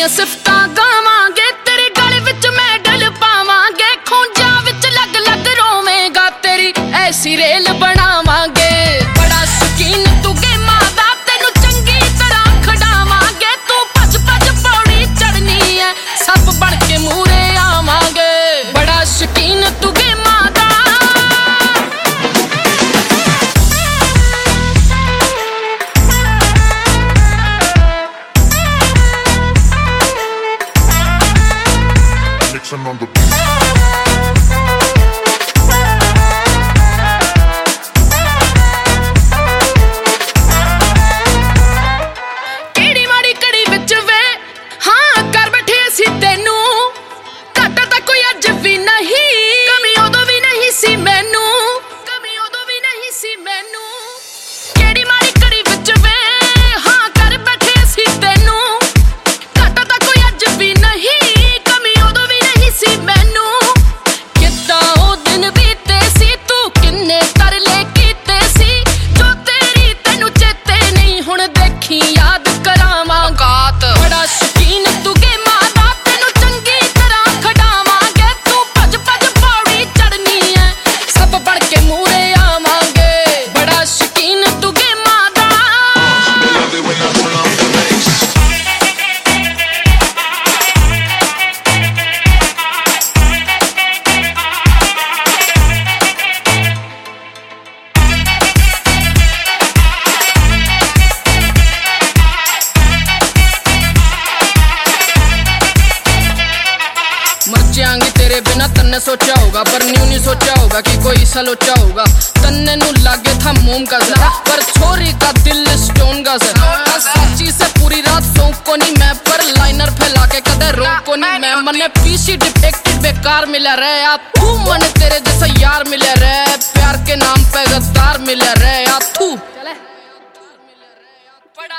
तेरियां सिफतां गावांगे, तेरे गल विच मैडल पावांगे, खूंजा विच लग लग रोवेगा, तेरी ऐसी रेल बनावांगे। बड़ा शौकीन तू गेमां दा, तेनू चंगी तरह खडावांगे, तू भज भज पौड़ी चढ़नी है, सब बन के मूहरे आवांगे। बड़ा शौकीन तू गेमां दा, on the beat. केड़ी माड़ी कड़ी विच वे हाँ कर बैठे असी तेनू, घाटा तां कोई अज भी नहीं, कमी उदों भी नहीं सी मैनू, कमी उदों भी नहीं सी मैनू। केड़ी माड़ी कड़ी विच वे हाँ कर बैठे असी तेनू, घाटा तां कोई अज भी नहीं, कमी उदों भी नहीं सी मैनू। किद्दां ओ दिन बीते सी, तू किन्ने तरले कीते सी, जो तेरी तैनू चेते नहीं, हुण देखी याद करावां गात। बड़ा शौकीन तू गेमां दा, तैनू चंगी तरह खडावांगे, तू भज भज पौड़ी चढ़नी है, सब बन के मूहरे आवांगे। बड़ा शौकीन तू गेमां दा, मर जाएंगे तेरे बिना, तन्ने सोचा होगा पर न्यू नहीं सोचा होगा कि कोई सलोचा होगा। तन्ने नू लागे था मोम का जरा, पर छोरी का दिल स्टोन का जरा। सच्ची से पूरी रात सो को नहीं मैं, पर लाइनर फैला के कदे रो को नहीं मैं। मने पीसी डिफेक्टेड बेकार मिला रे या तू, मने तेरे जैसा यार मिले रे, प्यार के नाम पे गद्दार मिले रे या तू। बड़ा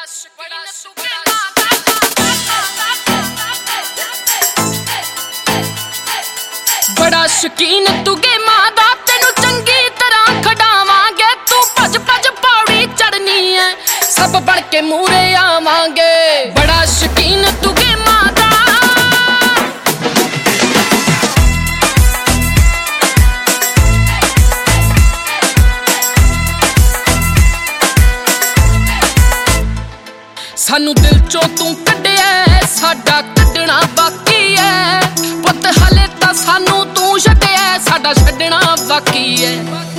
बड़ा शौकीन तू गेमां दा, तैनू चंगी तरह खडावांगे, तू भज भज पौड़ी चढ़नी है, सब बन के मूहरे आवांगे। बड़ा शौकीन तू गेमां दा, सानू दिल चों तू कड्डिया, साडा कड्डना बाकी है, पुत्त हले तां सानू तू छड्डिया, साडा छड्डना बाकी है।